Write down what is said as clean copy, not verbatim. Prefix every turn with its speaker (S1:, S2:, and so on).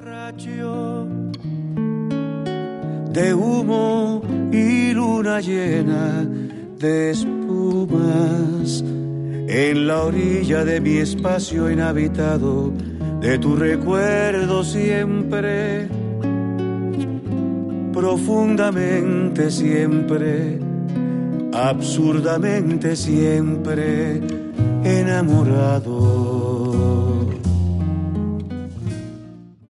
S1: De humo y luna llena de espumas, en la orilla de mi espacio inhabitado, de tu recuerdo siempre, profundamente siempre, absurdamente siempre enamorado.